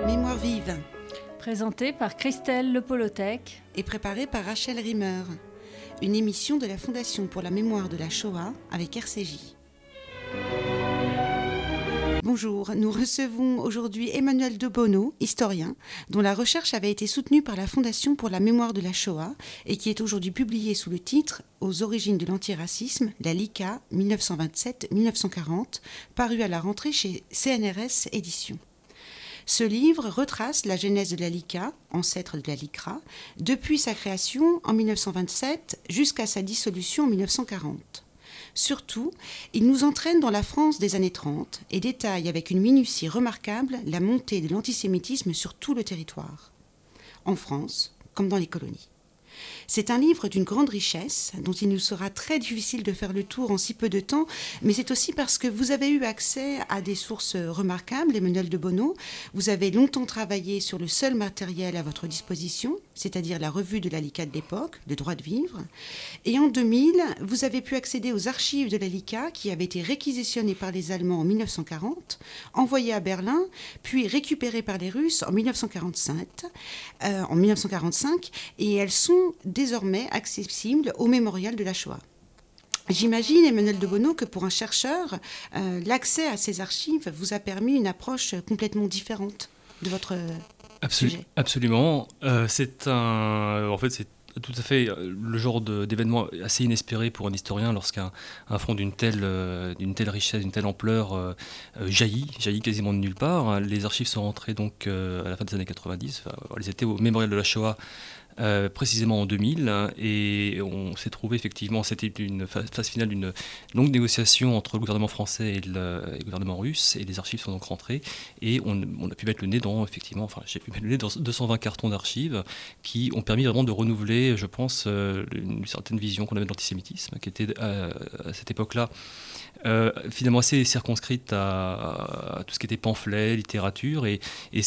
Mémoire vive, Présenté par Christelle Lepolotec et préparée par Rachel Rimmer. Une émission de la Fondation pour la mémoire de la Shoah avec RCJ. Bonjour, nous recevons aujourd'hui Emmanuel de Bono, historien, dont la recherche avait été soutenue par la Fondation pour la mémoire de la Shoah et qui est aujourd'hui publiée sous le titre « Aux origines de l'antiracisme, la LICA 1927-1940 », paru à la rentrée chez CNRS Éditions. Ce livre retrace la genèse de la LICA, ancêtre de la LICRA, depuis sa création en 1927 jusqu'à sa dissolution en 1940. Surtout, il nous entraîne dans la France des années 30 et détaille avec une minutie remarquable la montée de l'antisémitisme sur tout le territoire, en France comme dans les colonies. C'est un livre d'une grande richesse, dont il nous sera très difficile de faire le tour en si peu de temps, mais c'est aussi parce que vous avez eu accès à des sources remarquables, Emmanuel de Bono. Vous avez longtemps travaillé sur le seul matériel à votre disposition, c'est-à-dire la revue de la LICA de l'époque, Le droit de vivre. Et en 2000, vous avez pu accéder aux archives de la LICA qui avaient été réquisitionnées par les Allemands en 1940, envoyées à Berlin, puis récupérées par les Russes en 1945, et elles sont désormais accessibles au mémorial de la Shoah. J'imagine, Emmanuel de Bono, que pour un chercheur, l'accès à ces archives vous a permis une approche complètement différente de votre sujet. Absolument. C'est tout à fait le genre d'événement assez inespéré pour un historien lorsqu'un front d'une telle richesse, d'une telle ampleur jaillit quasiment de nulle part. Les archives sont rentrées donc à la fin des années 90. Elles étaient au mémorial de la Shoah précisément en 2000, et on s'est trouvé effectivement, c'était une phase finale d'une longue négociation entre le gouvernement français et le gouvernement russe, et les archives sont donc rentrées, et on a pu mettre le nez dans, j'ai pu mettre le nez dans 220 cartons d'archives qui ont permis vraiment de renouveler, je pense, une certaine vision qu'on avait de l'antisémitisme, qui était à cette époque-là finalement assez circonscrite à tout ce qui était pamphlets, littérature, et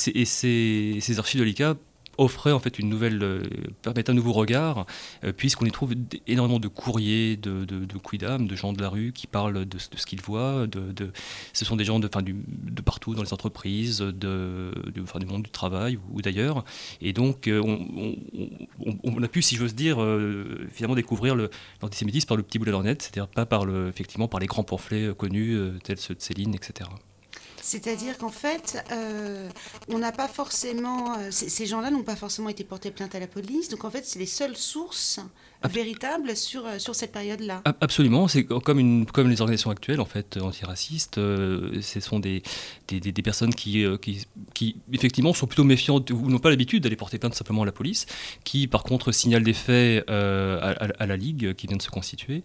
ces archives de l'ICA offrait en fait permettait un nouveau regard, puisqu'on y trouve énormément de courriers, de quidam, de gens de la rue qui parlent de ce qu'ils voient. Ce sont des gens de partout dans les entreprises, du monde du travail ou d'ailleurs. Et donc on a pu, si j'ose dire, finalement découvrir l'antisémitisme par le petit bout de la lorgnette, c'est-à-dire pas par les grands pamphlets connus tels ceux de Céline, etc. C'est-à-dire qu'en fait, on n'a pas forcément, ces gens-là n'ont pas forcément été portés plainte à la police, donc en fait, c'est les seules sources véritables sur cette période-là. Absolument, c'est comme les organisations actuelles en fait antiracistes. Ce sont des personnes qui effectivement sont plutôt méfiantes ou n'ont pas l'habitude d'aller porter plainte simplement à la police, qui par contre signalent des faits à la Ligue qui vient de se constituer,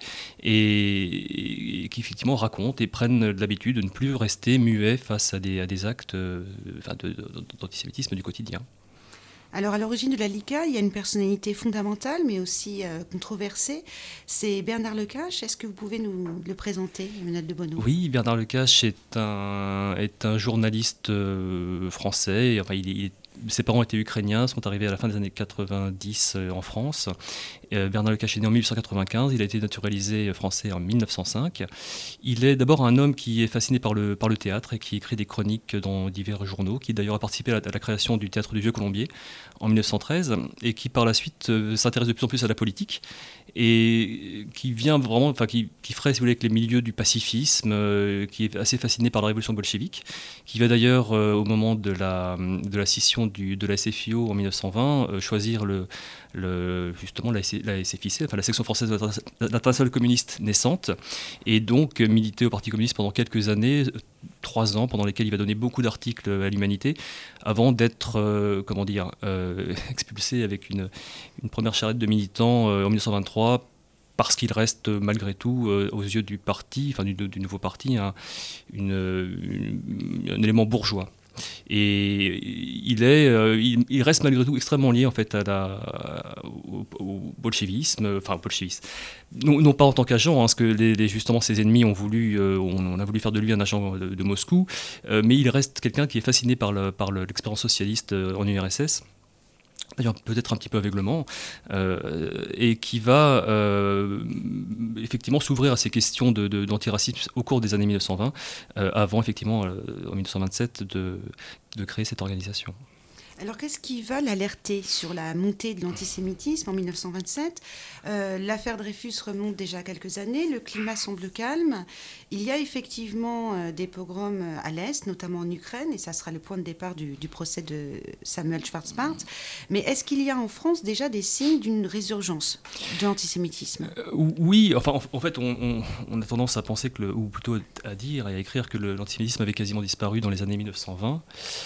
et qui effectivement racontent et prennent l'habitude de ne plus rester muets face à des actes d'antisémitisme du quotidien. Alors, à l'origine de la LICA, il y a une personnalité fondamentale, mais aussi controversée. C'est Bernard Lecache. Est-ce que vous pouvez nous le présenter, Emmanuel de Bono ? Oui, Bernard Lecache est un journaliste français. Enfin, ses parents étaient ukrainiens, sont arrivés à la fin des années 90 en France. Bernard Lecache est né en 1895, il a été naturalisé français en 1905. Il est d'abord un homme qui est fasciné par le théâtre et qui écrit des chroniques dans divers journaux, qui d'ailleurs a participé à la création du Théâtre du Vieux Colombier en 1913, et qui par la suite s'intéresse de plus en plus à la politique, et qui vient vraiment, qui ferait, si vous voulez, avec les milieux du pacifisme, qui est assez fasciné par la révolution bolchevique, qui va d'ailleurs, au moment de la scission de la SFIO en 1920, choisir justement la SFIC, enfin la section française de l'internationale communiste naissante, et donc militer au Parti communiste pendant quelques années, 3 ans, pendant lesquels il va donner beaucoup d'articles à l'Humanité, avant d'être expulsé avec une première charrette de militants en 1923, parce qu'il reste malgré tout, aux yeux du parti, du nouveau parti, un élément bourgeois. Et il reste malgré tout extrêmement lié en fait au bolchevisme, non pas en tant qu'agent, parce que justement ses ennemis ont voulu, on a voulu faire de lui un agent de Moscou, mais il reste quelqu'un qui est fasciné par l'expérience socialiste en URSS. d'ailleurs peut-être un petit peu aveuglement, et qui va effectivement s'ouvrir à ces questions d'antiracisme au cours des années 1920, avant effectivement en 1927 de créer cette organisation. Alors, qu'est-ce qui va l'alerter sur la montée de l'antisémitisme en 1927 ? L'affaire Dreyfus remonte déjà à quelques années, le climat semble calme. Il y a effectivement des pogroms à l'Est, notamment en Ukraine, et ça sera le point de départ du procès de Samuel Schwarzbart. Mais est-ce qu'il y a en France déjà des signes d'une résurgence de l'antisémitisme ? Oui, enfin, en fait, on a tendance à penser, ou plutôt à dire et à écrire que l'antisémitisme avait quasiment disparu dans les années 1920.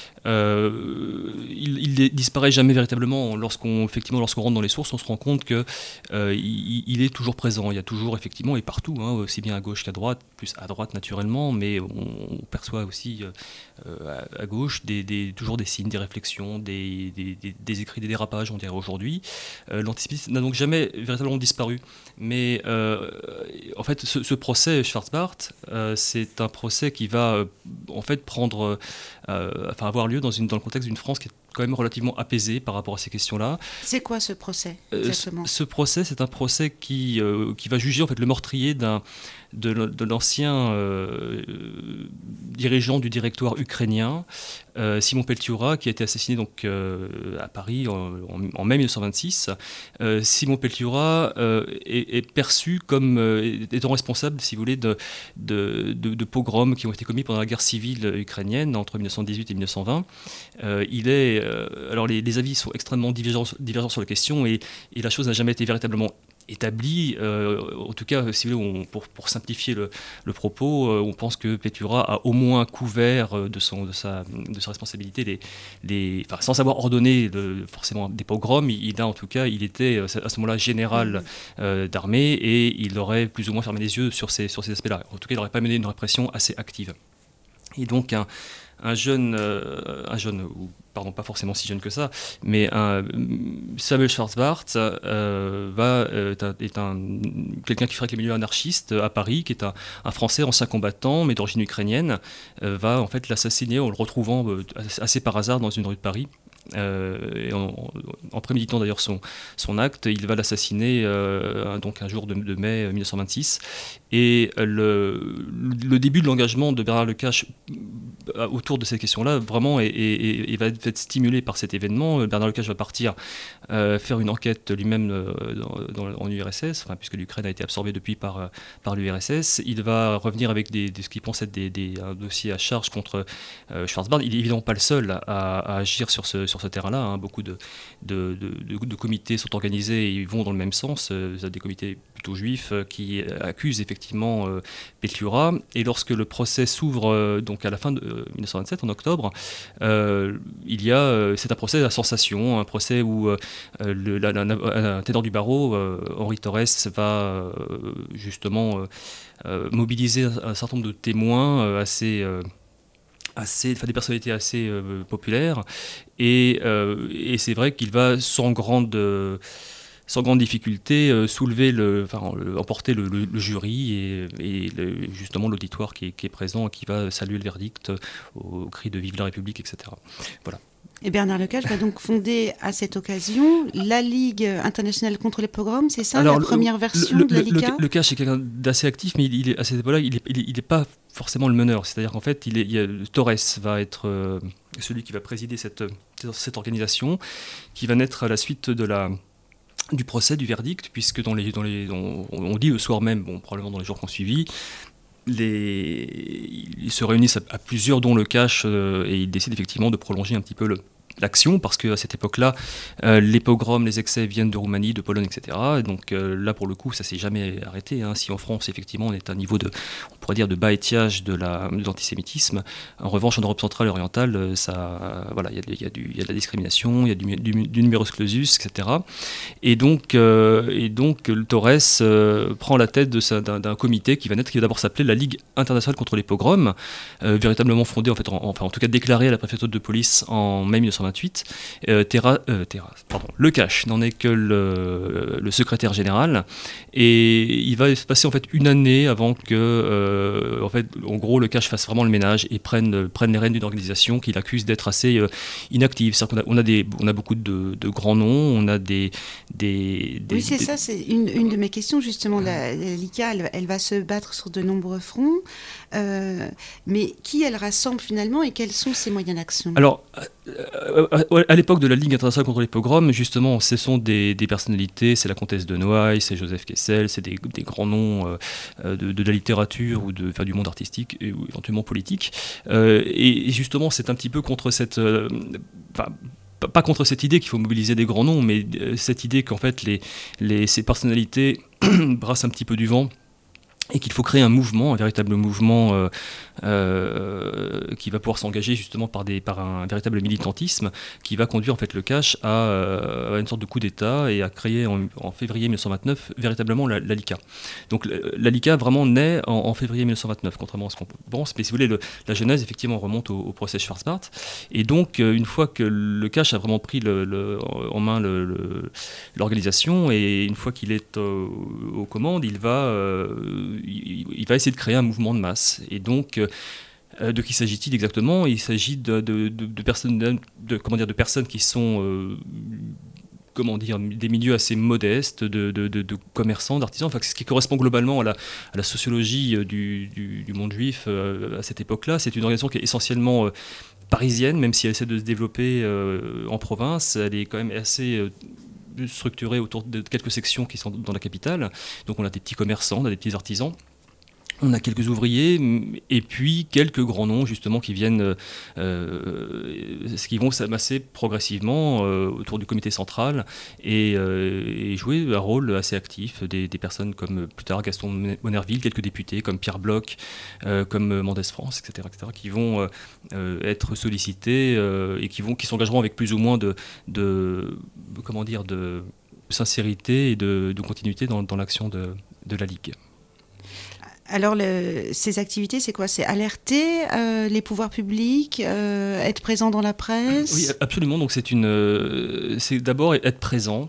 Il disparaît jamais véritablement. Lorsqu'on rentre dans les sources, on se rend compte que il est toujours présent. Il y a toujours effectivement, et partout, aussi bien à gauche qu'à droite, plus à droite naturellement, mais on perçoit aussi à gauche toujours des signes, des réflexions, des écrits, des dérapages, on dirait aujourd'hui. L'antisémitisme n'a donc jamais véritablement disparu. Mais en fait, ce procès Schwarzbart, c'est un procès qui va en fait avoir lieu dans le contexte d'une France qui est quand même relativement apaisée par rapport à ces questions-là. C'est quoi ce procès exactement ? Ce procès, c'est un procès qui va juger en fait le meurtrier de l'ancien dirigeant du directoire ukrainien, Simon Peltiura, qui a été assassiné donc à Paris en mai 1926. Simon Peltiura est perçu comme étant responsable, si vous voulez, de pogroms qui ont été commis pendant la guerre civile ukrainienne entre 1918 et 1920. Alors les avis sont extrêmement divergents sur la question, et la chose n'a jamais été véritablement établi. En tout cas, si vous voulez, pour simplifier le propos, on pense que Peltiura a au moins couvert de sa responsabilité sans avoir ordonné forcément des pogroms. Il était à ce moment-là général d'armée, et il aurait plus ou moins fermé les yeux sur ces aspects-là. En tout cas, il n'aurait pas mené une répression assez active. Et donc un jeune, pas forcément si jeune que ça, mais Samuel Schwarzbart est quelqu'un qui fréquente les milieux anarchistes à Paris, qui est un Français ancien combattant, mais d'origine ukrainienne, va en fait l'assassiner en le retrouvant assez par hasard dans une rue de Paris. Et en préméditant d'ailleurs son acte, il va l'assassiner donc un jour de mai 1926. Et le début de l'engagement de Bernard Lecache autour de ces questions-là vraiment va être stimulé par cet événement. Bernard Lecache va partir faire une enquête lui-même en URSS, puisque l'Ukraine a été absorbée depuis par l'URSS. Il va revenir avec ce qu'il pense être un dossier à charge contre Schwarzbart. Il n'est évidemment pas le seul à agir sur ce terrain-là. Beaucoup de comités sont organisés et ils vont dans le même sens. Des comités plutôt juifs qui accusent effectivement Peltiura. Et lorsque le procès s'ouvre donc à la fin de 1927, en octobre, c'est un procès à sensation, un procès où un ténor du barreau, Henri Torres, va justement mobiliser un certain nombre de témoins des personnalités assez populaires, et c'est vrai qu'il va sans grande difficulté emporter le jury et justement l'auditoire qui est présent et qui va saluer le verdict au cri de Vive la République, etc. Voilà. Et Bernard Lecache va donc fonder à cette occasion la Ligue internationale contre les pogroms, c'est ça? Alors, la première version de la Liga? Lecache est quelqu'un d'assez actif, mais à cette époque-là, il n'est pas forcément le meneur. C'est-à-dire qu'en fait, Torres va être celui qui va présider cette organisation, qui va naître à la suite du procès, du verdict, puisque on dit le soir même, probablement dans les jours qui ont suivi, ils se réunissent à plusieurs, dont Lecache, et ils décident effectivement de prolonger un petit peu l'action, parce qu'à cette époque-là, les pogroms, les excès viennent de Roumanie, de Pologne, etc. Et donc là, pour le coup, ça ne s'est jamais arrêté. Si en France, effectivement, on est à un niveau on pourrait dire, de bas étiage de l'antisémitisme, en revanche, en Europe centrale et orientale, il y a de la discrimination, il y a du numerus clausus, etc. Et donc Torres prend la tête d'un comité qui va d'abord s'appeler la Ligue internationale contre les pogroms, véritablement fondée, en tout cas déclarée à la préfecture de police en mai 1928. Lecache n'en est que le secrétaire général, et il va se passer en fait une année avant que en fait, en gros, le CACH fasse vraiment le ménage et prenne les rênes d'une organisation qu'il accuse d'être assez inactive. C'est-à-dire qu'on a beaucoup de grands noms, on a Oui, c'est ça, c'est une de mes questions, justement. La LICA, elle va se battre sur de nombreux fronts, mais qui elle rassemble finalement et quels sont ses moyens d'action? Alors, à l'époque de la Ligue internationale contre les pogroms, justement, ce sont des personnalités, c'est la comtesse de Noailles, c'est Joseph Kessel, c'est des grands noms de la littérature ou du monde artistique et ou éventuellement politique. Et justement, c'est un petit peu contre cette... pas contre cette idée qu'il faut mobiliser des grands noms, mais cette idée qu'en fait ces personnalités brassent un petit peu du vent et qu'il faut créer un mouvement, un véritable mouvement qui va pouvoir s'engager justement par un véritable militantisme qui va conduire en fait le CACH à une sorte de coup d'État et à créer en février 1929 véritablement la LICA. Donc la LICA vraiment naît en février 1929, contrairement à ce qu'on pense, mais si vous voulez, la genèse effectivement remonte au procès Schwarzbart. Et donc une fois que le CACH a vraiment pris en main l'organisation et une fois qu'il est aux commandes, il va essayer de créer un mouvement de masse. Et donc, de qui s'agit-il exactement? Il s'agit de personnes qui sont des milieux assez modestes, de commerçants, d'artisans, enfin, ce qui correspond globalement à la sociologie du monde juif à cette époque-là. C'est une organisation qui est essentiellement parisienne, même si elle essaie de se développer en province. Elle est quand même assez... structurée autour de quelques sections qui sont dans la capitale. Donc on a des petits commerçants, on a des petits artisans, on a quelques ouvriers et puis quelques grands noms justement qui vont s'amasser progressivement autour du comité central et jouer un rôle assez actif. Des personnes comme plus tard Gaston Monerville, quelques députés comme Pierre Bloch, comme Mendès France, etc., qui vont être sollicités et qui s'engageront avec plus ou moins de sincérité et de continuité dans l'action de la Ligue. Alors, ces activités, c'est quoi? C'est alerter les pouvoirs publics, être présent dans la presse? Oui, absolument. Donc, c'est d'abord être présent,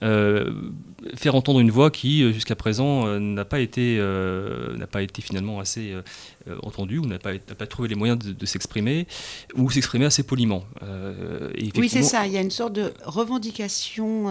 faire entendre une voix qui, jusqu'à présent, n'a pas été finalement assez entendue ou n'a pas trouvé les moyens de s'exprimer ou s'exprimer assez poliment. Oui, c'est ça. Il y a une sorte de revendication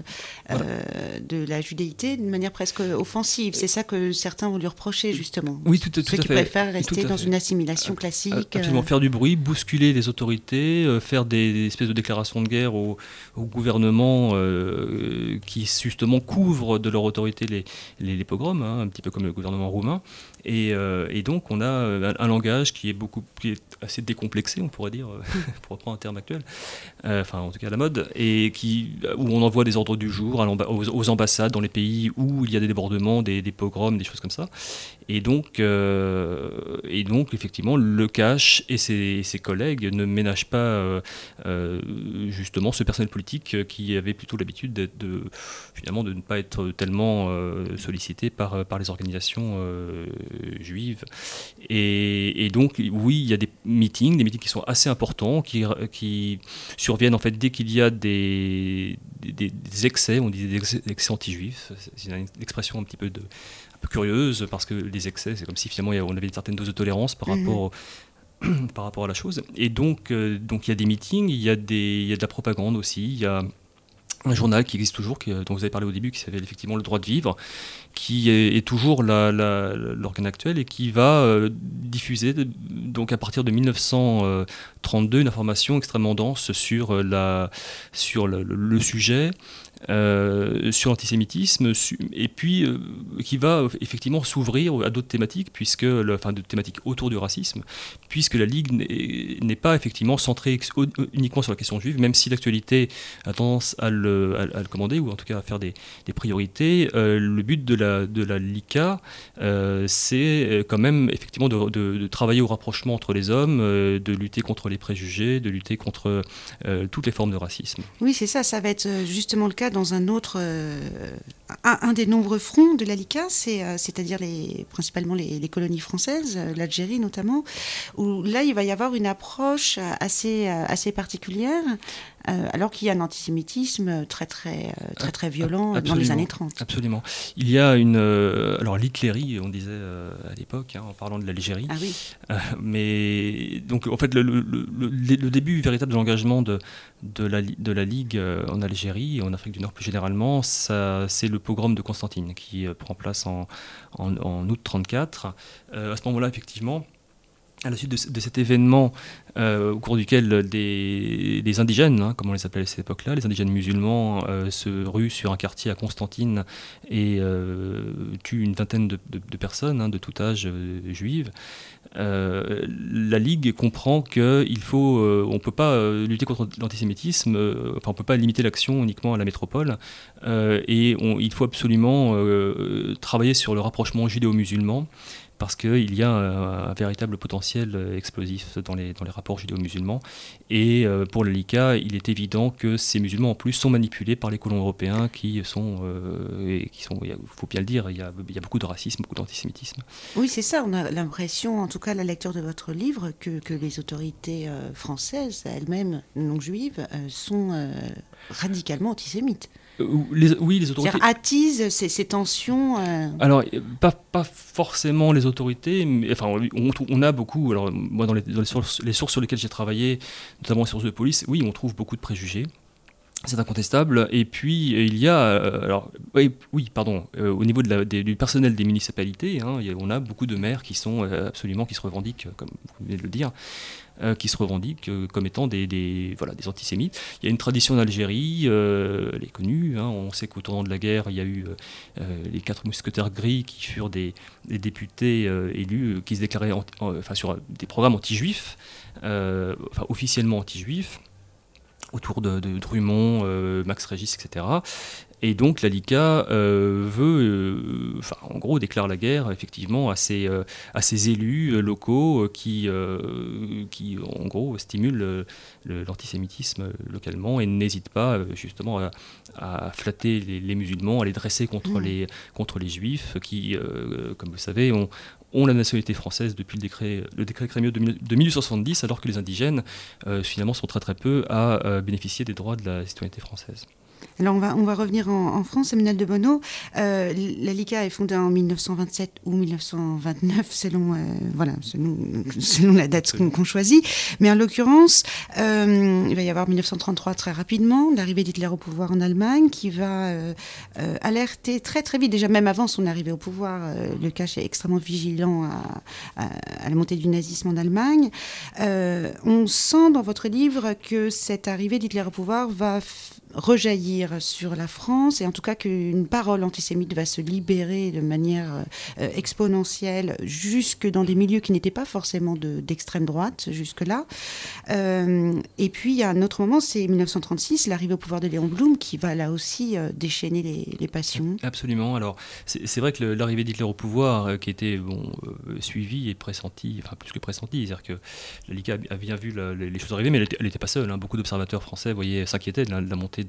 de la judéité de manière presque offensive. C'est ça que certains vont lui reprocher, justement. Oui, tout à fait. Ceux qui préfèrent rester dans une assimilation classique. Absolument. Faire du bruit, bousculer les autorités, faire des espèces de déclarations de guerre au gouvernement qui, justement, couvrent de leur autorité les pogroms, un petit peu comme le gouvernement roumain. Et donc, on a un langage qui est assez décomplexé, on pourrait dire, pour reprendre un terme actuel, enfin en tout cas à la mode, et où on envoie des ordres du jour aux ambassades dans les pays où il y a des débordements, des pogroms, des choses comme ça. Et donc effectivement, le CACH et ses collègues ne ménagent pas justement ce personnel politique qui avait plutôt l'habitude de ne pas être tellement sollicité par les organisations juives. Et donc, oui, il y a des meetings qui sont assez importants, qui surviennent en fait dès qu'il y a des excès, on dit des excès anti-juifs. C'est une expression un peu curieuse, parce que les excès, c'est comme si finalement on avait une certaine dose de tolérance par rapport à la chose. Et donc il y a des meetings, il y a de la propagande aussi, il y a un journal qui existe toujours, dont vous avez parlé au début, qui s'appelle effectivement Le Droit de Vivre, qui est toujours l'organe actuel et qui va diffuser, donc à partir de 1932, une information extrêmement dense sur le sujet, sur l'antisémitisme, et puis qui va effectivement s'ouvrir à d'autres thématiques, de thématiques autour du racisme, puisque la Ligue n'est pas effectivement centrée uniquement sur la question juive, même si l'actualité a tendance à le commander, ou en tout cas à faire des priorités. Le but de la LICA, c'est quand même effectivement de travailler au rapprochement entre les hommes, de lutter contre les préjugés, de lutter contre toutes les formes de racisme. Oui, c'est ça. Ça va être justement le cas dans un autre, un des nombreux fronts de la LICA, c'est-à-dire principalement les colonies françaises, l'Algérie notamment, où là il va y avoir une approche assez particulière. alors qu'il y a un antisémitisme très violent dans les années 30. Absolument. Il y a alors l'Hitlérie, on disait à l'époque, en parlant de l'Algérie. Ah oui. Mais donc en fait le début véritable de l'engagement de la Ligue en Algérie et en Afrique du Nord plus généralement, c'est le pogrom de Constantine qui prend place en août 1934. À ce moment-là, effectivement, à la suite de cet événement au cours duquel des indigènes, comme on les appelait à cette époque-là, les indigènes musulmans se ruent sur un quartier à Constantine et tuent une vingtaine de personnes de tout âge juives, la Ligue comprend qu'il faut, on ne peut pas lutter contre l'antisémitisme, on ne peut pas limiter l'action uniquement à la métropole, et il faut absolument travailler sur le rapprochement judéo-musulman, parce qu'il y a un véritable potentiel explosif dans les rapports judéo-musulmans. Et pour le LICA, il est évident que ces musulmans, en plus, sont manipulés par les colons européens il faut bien le dire, il y a beaucoup de racisme, beaucoup d'antisémitisme. Oui, c'est ça. On a l'impression, en tout cas à la lecture de votre livre, que les autorités françaises, elles-mêmes non juives, sont radicalement antisémites. Oui, les autorités attisent ces tensions. Alors, pas forcément les autorités, mais enfin, on a beaucoup. Alors, moi, dans les sources sur lesquelles j'ai travaillé, notamment les sources de police, oui, on trouve beaucoup de préjugés. C'est incontestable. Et puis, il y a... au niveau du personnel des municipalités, on a beaucoup de maires qui se revendiquent, comme vous venez de le dire, qui se revendiquent comme étant des antisémites. Il y a une tradition en Algérie, elle est connue. On sait qu'au tournant de la guerre, il y a eu les 4 mousquetaires gris qui furent des députés élus qui se déclaraient sur des programmes anti-juifs, officiellement anti-juifs, autour de Drummond, Max Régis, etc. Et donc la LICA en gros, déclare la guerre effectivement à ces élus locaux qui, en gros, stimulent l'antisémitisme localement et n'hésitent pas justement à flatter les musulmans, à les dresser contre les juifs qui, comme vous savez, ont la nationalité française depuis le décret Crémieux de 1870, alors que les indigènes, finalement, sont très très peu à bénéficier des droits de la citoyenneté française. Alors on va revenir en France, Emmanuel de Bono. La LICA est fondée en 1927 ou 1929, selon la date qu'on choisit. Mais en l'occurrence, il va y avoir 1933 très rapidement, l'arrivée d'Hitler au pouvoir en Allemagne, qui va alerter très très vite, déjà même avant son arrivée au pouvoir, le Cache est extrêmement vigilant à la montée du nazisme en Allemagne. On sent dans votre livre que cette arrivée d'Hitler au pouvoir va rejaillir sur la France, et en tout cas qu'une parole antisémite va se libérer de manière exponentielle jusque dans des milieux qui n'étaient pas forcément d'extrême droite jusque-là. Et puis il y a un autre moment, c'est 1936, l'arrivée au pouvoir de Léon Blum, qui va là aussi déchaîner les passions. Absolument. Alors c'est vrai que l'arrivée d'Hitler au pouvoir, qui était suivie et pressentie, enfin plus que pressentie, c'est-à-dire que la LICA a bien vu les choses arriver, mais elle n'était pas seule. Beaucoup d'observateurs français s'inquiétaient de la montée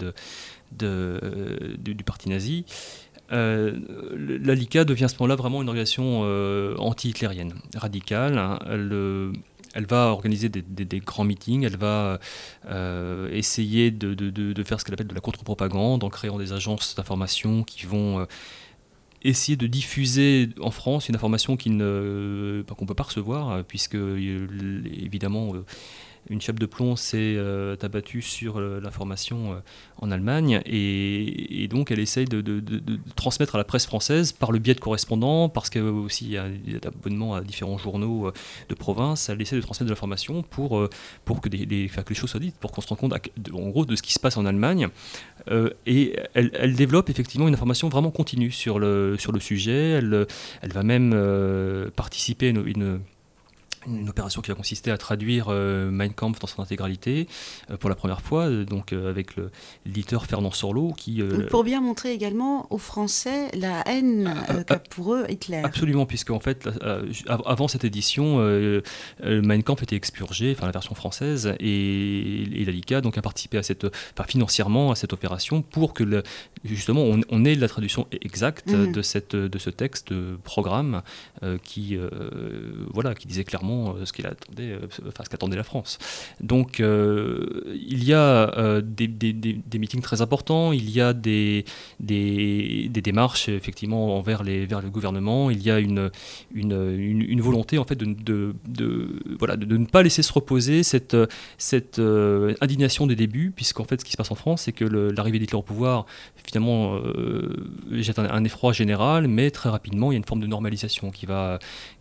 du parti nazi. La LICA devient à ce moment-là vraiment une organisation anti-hitlérienne, radicale. Elle va organiser des grands meetings, elle va essayer de faire ce qu'elle appelle de la contre-propagande en créant des agences d'information qui vont essayer de diffuser en France une information qu'on ne peut pas recevoir, puisque évidemment une chape de plomb s'est abattue sur l'information en Allemagne, et donc elle essaye de transmettre à la presse française par le biais de correspondants, parce qu'il y a aussi abonnement à différents journaux de province. Elle essaie de transmettre de l'information pour que les choses soient dites, pour qu'on se rende compte en gros de ce qui se passe en Allemagne, et elle développe effectivement une information vraiment continue sur le sujet. Elle va même participer à une opération qui va consister à traduire Mein Kampf dans son intégralité pour la première fois, donc avec l'éditeur Fernand Sorlot qui... pour bien montrer également aux Français la haine qu'a pour eux Hitler. Absolument, puisque en fait, avant cette édition, Mein Kampf était expurgé, enfin la version française, et la LICA donc a participé financièrement à cette opération pour que justement on ait la traduction exacte de ce texte programme qui disait clairement exactement ce qu'attendait la France. Donc il y a des meetings très importants, il y a des démarches effectivement vers le gouvernement, il y a une volonté en fait de ne pas laisser se reposer cette indignation des débuts, puisqu'en fait ce qui se passe en France, c'est que l'arrivée d'Hitler au pouvoir finalement jette un effroi général, mais très rapidement il y a une forme de normalisation qui va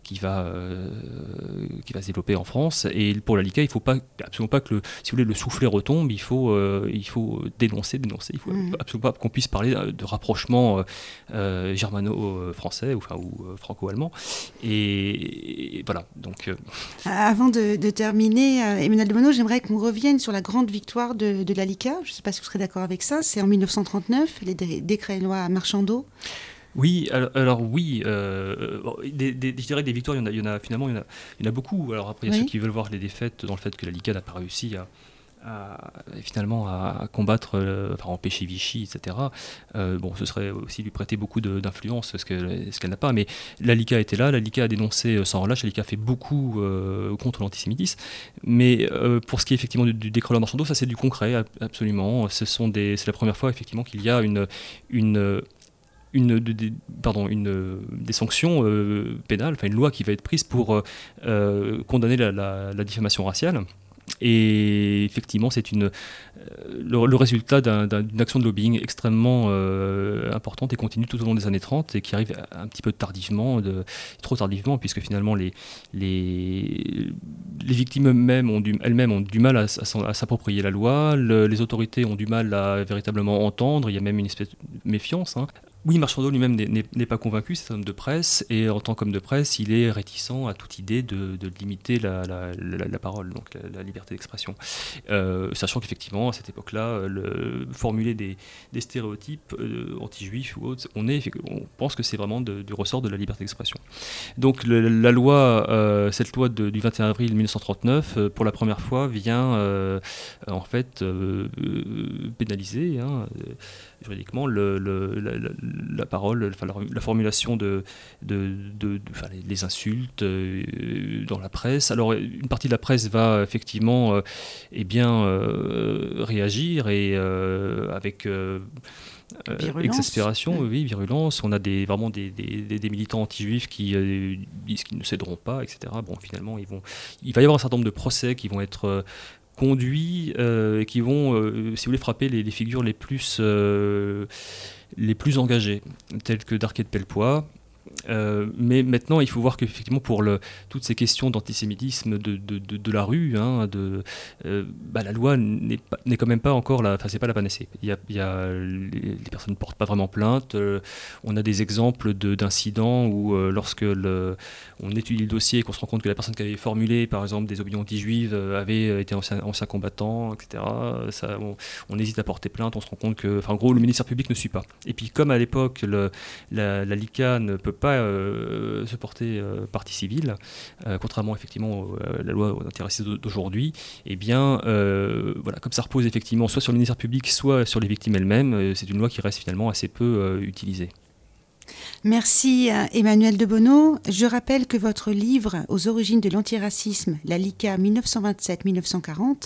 se développer en France. Et pour la LICA, il ne faut absolument pas que le soufflet retombe. Il faut dénoncer. Il ne faut absolument pas qu'on puisse parler de rapprochement germano-français ou franco-allemand. Et voilà. Donc, Avant de terminer, Emmanuel de Bono, j'aimerais qu'on revienne sur la grande victoire de la LICA. Je ne sais pas si vous serez d'accord avec ça. C'est en 1939, les décrets et lois Marchandeau. Oui, alors oui, je dirais que des victoires, il y en a beaucoup. Alors après, il y a ceux qui veulent voir les défaites dans le fait que la LICA n'a pas réussi à combattre, empêcher Vichy, etc. Ce serait aussi lui prêter beaucoup d'influence, ce qu'elle n'a pas. Mais la LICA était là, la LICA a dénoncé sans relâche, la LICA a fait beaucoup contre l'antisémitisme. Mais pour ce qui est effectivement du décret de Marchandeau, ça c'est du concret, absolument. C'est la première fois effectivement qu'il y a des sanctions pénales, une loi qui va être prise pour condamner la diffamation raciale. Et effectivement, c'est le résultat d'une action de lobbying extrêmement importante et continue tout au long des années 30 et qui arrive un petit peu trop tardivement, puisque finalement les victimes elles-mêmes ont du mal à s'approprier la loi, les autorités ont du mal à véritablement entendre, il y a même une espèce de méfiance. Oui, Marchandeau lui-même n'est pas convaincu, c'est un homme de presse, et en tant qu'homme de presse, il est réticent à toute idée de limiter la parole, donc la liberté d'expression. Sachant qu'effectivement, à cette époque-là, formuler des stéréotypes anti-juifs ou autres, on pense que c'est vraiment du ressort de la liberté d'expression. Donc cette loi du 21 avril 1939, pour la première fois, vient en fait pénaliser juridiquement la parole, la formulation les insultes dans la presse. Alors une partie de la presse va effectivement réagir et avec exaspération, virulence. On a vraiment des militants anti-juifs qui disent qu'ils ne céderont pas, etc. Bon, finalement, il va y avoir un certain nombre de procès qui vont être conduits et qui vont, si vous voulez, frapper les figures les plus engagées, telles que Darquet de Pellepoix. Mais maintenant, il faut voir qu'effectivement, pour toutes ces questions d'antisémitisme de la rue, la loi n'est quand même pas encore c'est pas la panacée. Les personnes ne portent pas vraiment plainte. On a des exemples d'incidents où, lorsque on étudie le dossier et qu'on se rend compte que la personne qui avait formulé, par exemple, des opinions anti-juives avait été ancien combattant, etc. On hésite à porter plainte. On se rend compte que, en gros, le ministère public ne suit pas. Et puis, comme à l'époque, la LICA ne peut pas se porter partie civile, contrairement effectivement à la loi antiraciste d'aujourd'hui, comme ça repose effectivement soit sur le ministère public, soit sur les victimes elles-mêmes, c'est une loi qui reste finalement assez peu utilisée. Merci Emmanuel de Bono. Je rappelle que votre livre « Aux origines de l'antiracisme, la LICA 1927-1940 »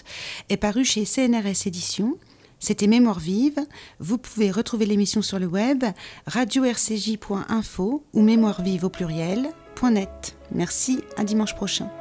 est paru chez CNRS Éditions. C'était Mémoire vive. Vous pouvez retrouver l'émission sur le web radio-rcj.info ou mémoirevive au pluriel.net. Merci, à dimanche prochain.